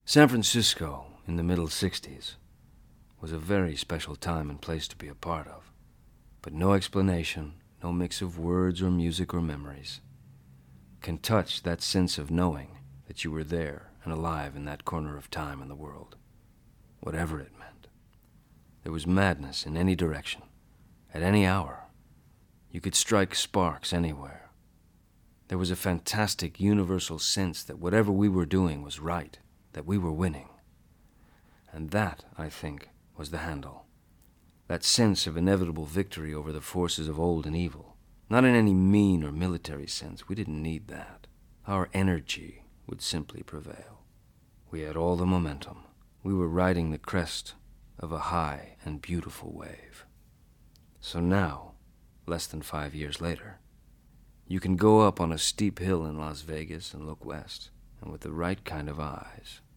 San Francisco in the middle 60s was a very special time and place to be a part of. But no explanation, no mix of words or music or memories can touch that sense of knowing that you were there and alive in that corner of time in the world, whatever it meant. There was madness in any direction, at any hour. You could strike sparks anywhere. There was a fantastic universal sense that whatever we were doing was right, that we were winning. And that, I think, was the handle. That sense of inevitable victory over the forces of old and evil. Not in any mean or military sense. We didn't need that. Our energy would simply prevail. We had all the momentum. We were riding the crest of a high and beautiful wave. So now, less than 5 years later, you can go up on a steep hill in Las Vegas and look west, and with the right kind of eyes,